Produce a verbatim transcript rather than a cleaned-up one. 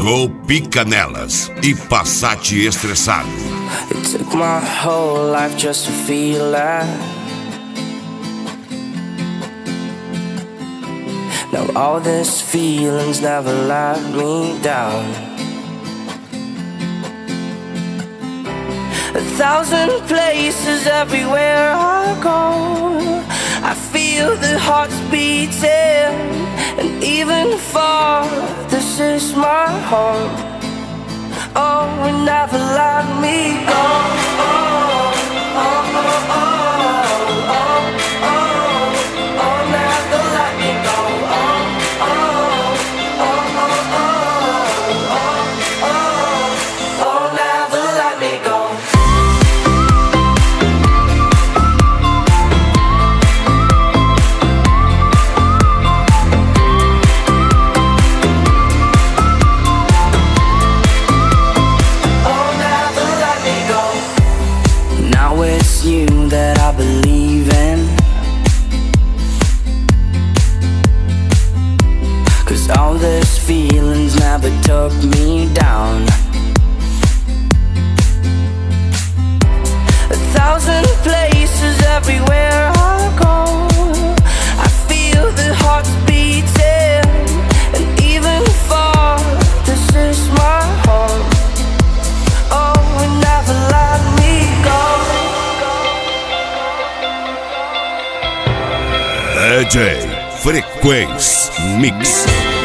Golpe Canelas e Passat Estressado. It took my whole life just to feel that. Now all these feelings never let me down. A thousand places everywhere I go, I feel the hearts beating, and even far, this is my home. Oh, and never let me go. Oh, oh, oh, oh, oh, oh, oh, never let me go. Oh, oh, oh, oh, oh, oh, oh, never let me go. That I believe in, 'cause all these feelings never took me down. A thousand places everywhere I go, I feel the hearts beating, and even far, this is my home. Oh, and never let me go. D J Frequência Mix.